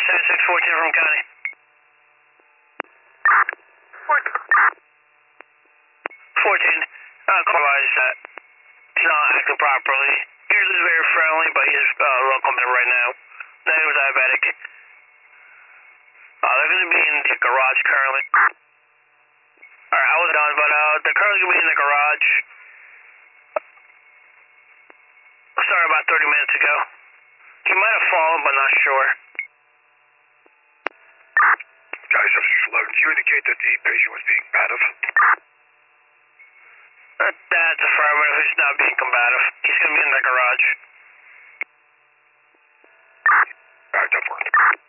7614 from county. 14. Realize that he's not acting properly. Usually he's very friendly, but he's welcome right now. Negative diabetic. They're going to be in the garage currently. Alright, I was done, but they're currently going to be in the garage. Started about 30 minutes ago. He might have fallen, but not sure. Guys, 11, do you indicate that the patient was being combative? That's affirmative. He's not being combative. He's going to be in the garage. Alright, that worked.